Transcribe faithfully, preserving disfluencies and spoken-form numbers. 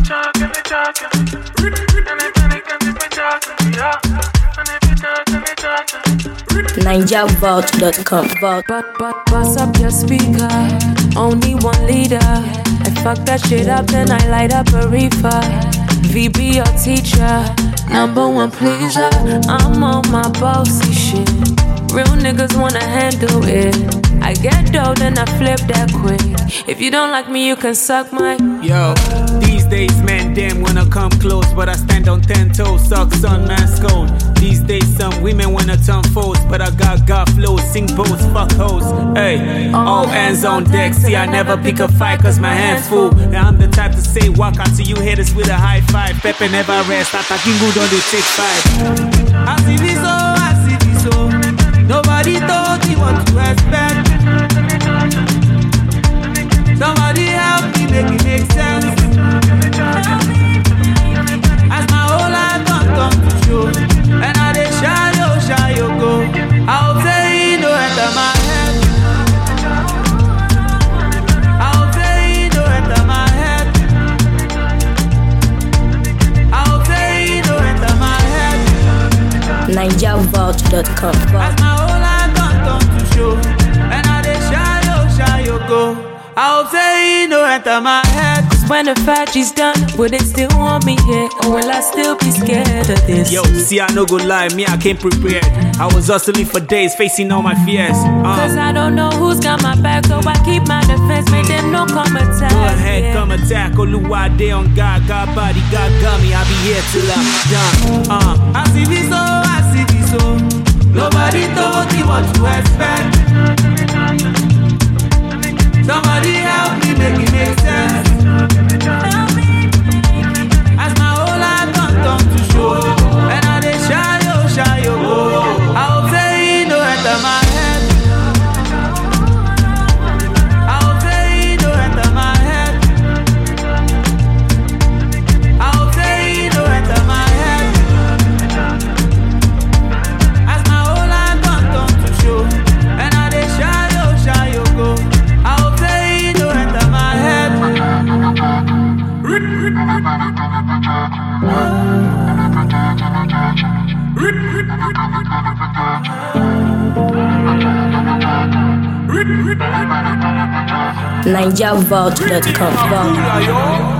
Ninja Vault dot com. But, but, bust up your speaker. Only one leader. I fuck that shit up, then I light up a reefer. V be your teacher. Number one pleaser. I'm on my bossy shit. Real niggas wanna handle it. I get dough, then I flip that quick. If you don't like me, you can suck my. Yo, these days, man, damn wanna come close, but I stand on ten toes, suck sun, man, scold. These days, some women wanna turn foes, but I got God flows, sing bows, fuck hoes. Hey, all hands on deck. See, I never pick a fight, cause my hands full. Now I'm the type to say, walk out to you haters with a high five. Pepe never rest, Atakingu don't do take five. I see this, oh, I see this, oh. Nobody told me what to expect. Somebody help me make it make sense. As my whole life don't come to show, and I dey shy yo, shy yo go. I'll say no enter my head. I'll say no enter my head. I'll say no enter my head. Ninja Vault dot com. As my whole life don't come to show, and I dey shy yo, shy yo go. I hope say no enter my head. Cause when the factory's done, will they still want me here? Or will I still be scared of this? Yo, see, I no go lie, me, I came prepared. I was hustling for days, facing all my fears. uh. Cause I don't know who's got my back, so I keep my defense, make them no come attack. Go ahead, yeah. come attack. Oluwa day on God, God body, God got me. I'll be here till I'm done. Uh, I see this, oh, I see this, oh. Nobody told me what to expect. Somebody help me make it make sense. As my whole life don't come to show, and I dey shy yo, shy yo go. I hope say no enter my head. I hope say no enter my head. I hope say no enter my head. As my whole life don't come to show, and I dey shy yo, shy yo go. Ninja Vault dot com.